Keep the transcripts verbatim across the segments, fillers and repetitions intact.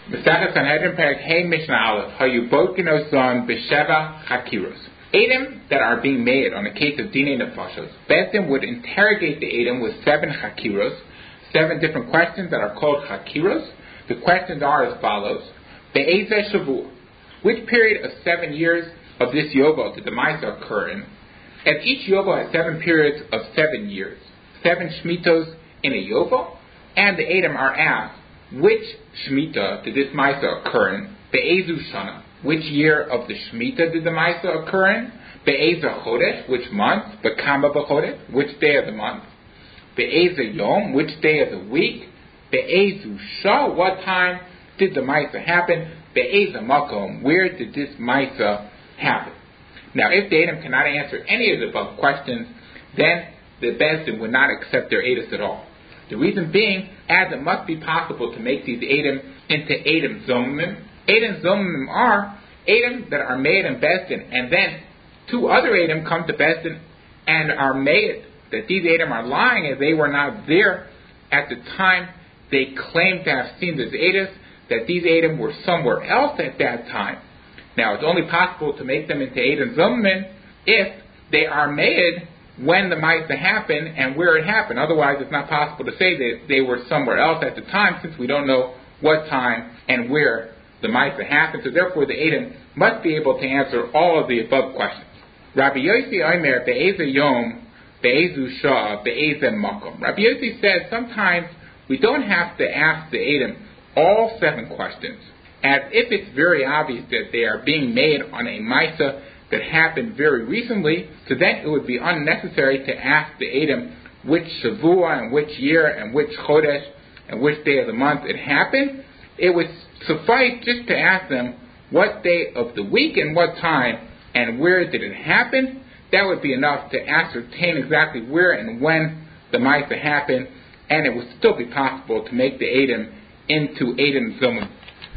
Mesachas Sanhedrin Perek Hey Mishnah Aleph Hayubot Genoson B'Sheva Chakiros. Edom that are being made on the case of Dinei Nefashos, Bezdin would interrogate the Edom with seven Chakiros, seven different questions that are called Chakiros. The questions are as follows: Be'ezeh Shavua, which period of seven years of this Yovel did the Maisa occur in? As each Yovel has seven periods of seven years, seven Shmitos in a Yovel, and the Edom are asked, which Shemitah did this Maisa occur in? Be'ezu Shana, which year of the Shemitah did the Maisa occur in? Be'ezah Chodesh, which month? Be'kama b'chodesh, which day of the month? Be'ezah Yom, which day of the week? Be'ezu Shah, what time did the Maisa happen? Be'ezah Makom, where did this Maisa happen? Now, if the Edom cannot answer any of the above questions, then the Bezdin would not accept their Edus at all. The reason being, as it must be possible to make these Edom into Edom Zomim. Edom Zomim are Edom that are made in Bezdin, and then two other Edom come to Bezdin and are made that these Edom are lying as they were not there at the time they claimed to have seen this Edus, that these Edom were somewhere else at that time. Now, it's only possible to make them into Edom Zomim if they are made when the Maisa happened and where it happened. Otherwise, it's not possible to say that they were somewhere else at the time, since we don't know what time and where the Maisa happened. So therefore, the Edom must be able to answer all of the above questions. Rabbi Yossi Omer be'ezeh yom, be'ezu shah, be'ezeh makom. Rabbi Yossi says sometimes we don't have to ask the Edom all seven questions, as if it's very obvious that they are being made on a Maisa that happened very recently, so then it would be unnecessary to ask the Edom which Shavua and which year and which Chodesh and which day of the month it happened. It would suffice just to ask them what day of the week and what time and where did it happen. That would be enough to ascertain exactly where and when the Maisa happened, and it would still be possible to make the Edom into Edom Zomim.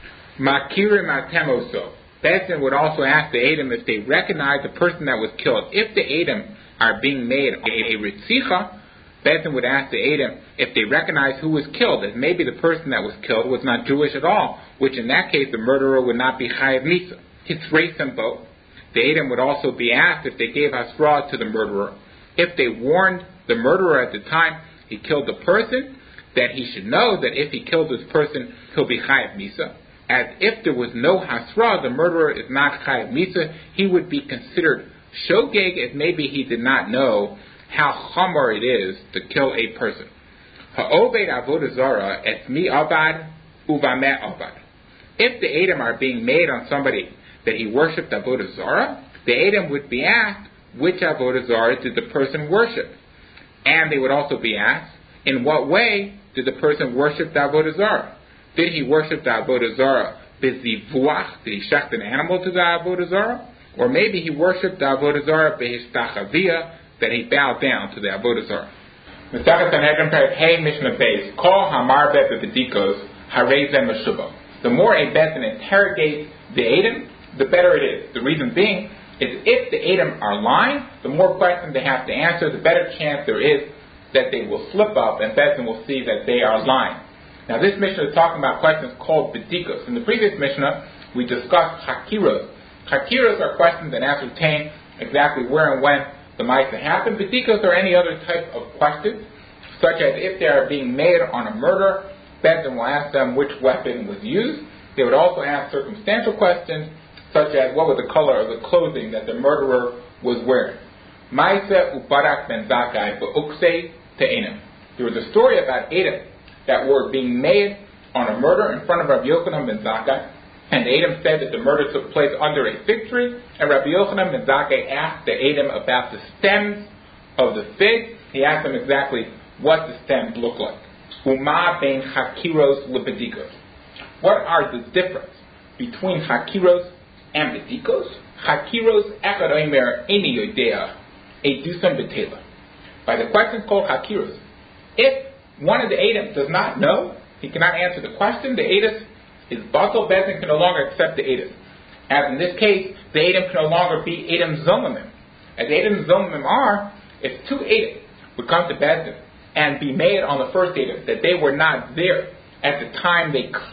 Makirim atemoso. Bezdin would also ask the Edom if they recognize the person that was killed. If the Edom are being made a Ritzicha, Bezdin would ask the Edom if they recognize who was killed, as maybe the person that was killed was not Jewish at all, which in that case the murderer would not be Chayav Misa. Hitzrei Sembo. The Edom would also be asked if they gave Hasra to the murderer. If they warned the murderer at the time he killed the person, that he should know that if he killed this person, he'll be Chayav Misa. As if there was no Hasra, the murderer is not Chayav Misa, he would be considered Shogeg, as maybe he did not know how chamor it is to kill a person. Ha'oved avodah zara et mi abad uvameh abad. If the Edom are being made on somebody that he worshipped avodah zara, the Edom would be asked which avodah zara did the person worship, and they would also be asked in what way did the person worship the avodah zara. Did he worship the avodah zara bezivuach? Did he shecht an animal to the avodah zara? Or maybe he worshipped the avodah zara behistachavia, that he bowed down to the avodah zara. Mesachas Sanhedrin Perek Hey Mishnah Beis Kol Hamar Bebedikos Harei Zeh Meshuba. The more a Bezdin interrogates the Edom, the better it is. The reason being is if the Edom are lying, the more questions they have to answer, the better chance there is that they will slip up and Bezdin will see that they are lying. Now, this Mishnah is talking about questions called Bedikos. In the previous Mishnah, we discussed Hakiros. Hakiros are questions that ascertain exactly where and when the Maisa happened. Bedikos are any other type of questions, such as if they are being made on a murder, Bezdin will ask them which weapon was used. They would also ask circumstantial questions, such as what was the color of the clothing that the murderer was wearing. Maisa ubarak ben Zakkai be'uksei te'enim. There was a story about Edom that were being made on a murder in front of Rabbi Yochanan ben Zakkai, and the Edom said that the murder took place under a fig tree, and Rabbi Yochanan ben Zakkai asked the Edom about the stems of the fig. He asked them exactly what the stems look like. Uma ben Hakiros lebedikos. What are the difference between Hakiros and Bedikos? Hakiros echad omer eni yodea edusam betela. By the question called Hakiros, if one of the Edom does not know, he cannot answer the question, the Edom is batal, Bezdin can no longer accept the Edom. As in this case, the Edom can no longer be Edom Zomimim. As Edom Zomimim are, if two Edom would come to Bezdin and be made on the first Edom that they were not there at the time they claimed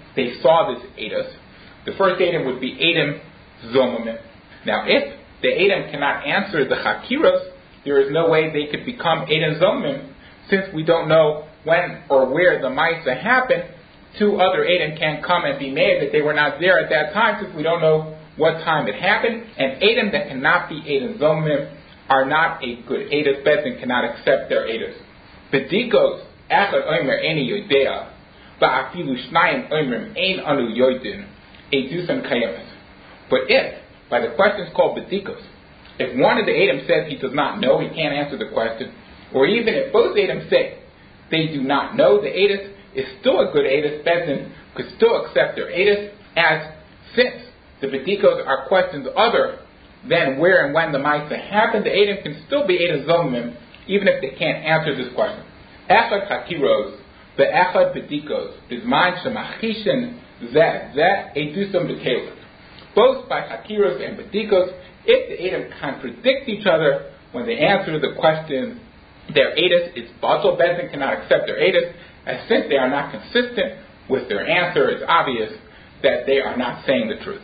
they saw this Edus. The first Edom would be Edom Zomimim. Now, if the Edom cannot answer the Chakiros, there is no way they could become Edom Zomimim, since we don't know when or where the Maisa happened. Two other Edom can't come and be made that they were not there at that time, since we don't know what time it happened. And Edom that cannot be Edom Zomimim are not a good Edus. Bezdin cannot accept their Edus. Bedikos Echad Omer Eni Yodea Ba'afilu Shnayim Omerim Ein Anu Yodin Edusam Kayemis. But if, by the questions called Bedikos, if one of the Edom says he does not know, he can't answer the question, or even if both Edom say they do not know, the Edus is still a good Edus. Bezdin could still accept their Edus, as since the Bedikos are questions other than where and when the Maisa happened, the Edom can still be Edom Zomimim, even if they can't answer this question. Echad Chakiros, the Echad Bedikos, Bizman Shemachishin Zeh, Zeh Edusam Bekelim. Both by Chakiros and Bedikos, if the Edom contradict each other when they answer the question, their Edus is Batal. Bezdin cannot accept their Edus, as since they are not consistent with their answer, it's obvious that they are not saying the truth.